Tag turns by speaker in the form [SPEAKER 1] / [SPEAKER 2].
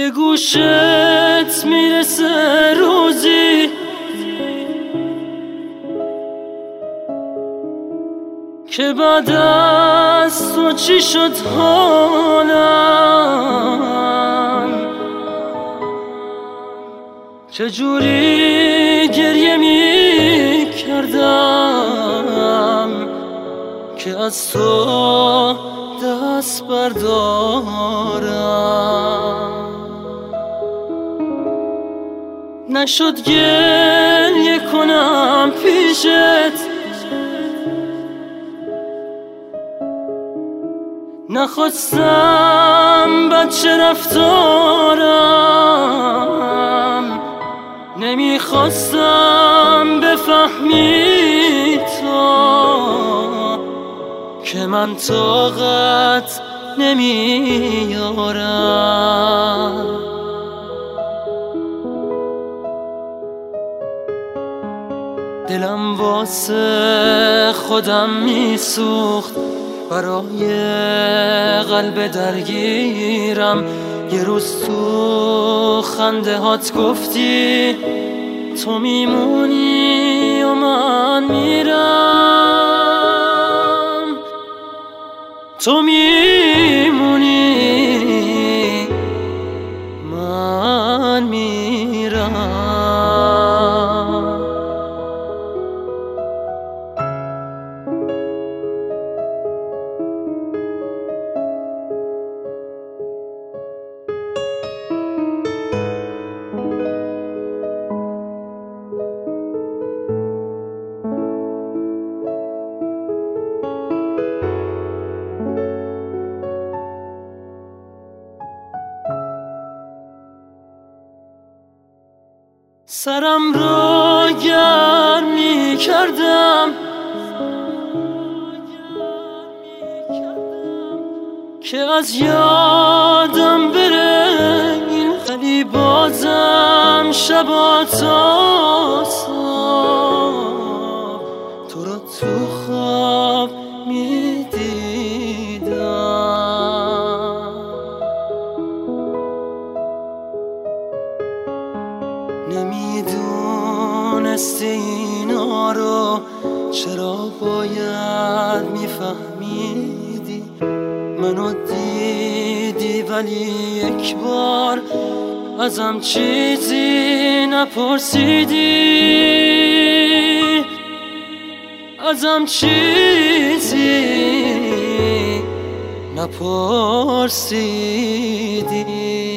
[SPEAKER 1] به گوشت میرسه روزی که بعد از تو چی شد حالم، چجوری گریه می کردم که از تو دست بردارم. نشد گریه کنم پیشت، نخواستم بچه رفتارم، نمیخواستم بفهمی تو که من طاقت نمیارم. دلم واسه خودم میسوخت، برای قلب درگیرم. یه روز تو خنده هات گفتی تو میمونی و من میرم، تو میمونی من میرم. سرم رو گرم می کردم که از یادم بره این، ولی بازم شبا تا صبح تو رو تو خواب می دیدم. نمیدونستی اینا رو چرا باید میفهمیدی، منو دیدی ولی یک بار ازم چیزی نپرسیدی، ازم چیزی نپرسیدی.